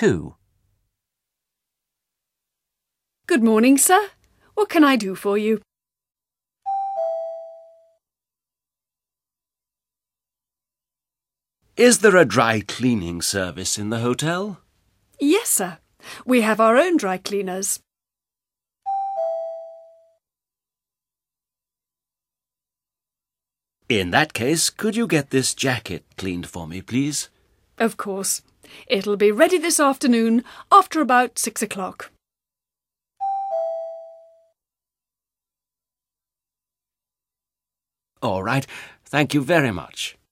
2. Good morning, sir. What can I do for you? Is there a dry cleaning service in the hotel? Yes, sir. We have our own dry cleaners. In that case, could you get this jacket cleaned for me, please? Of course. It'll be ready this afternoon after about 6 o'clock. All right. Thank you very much.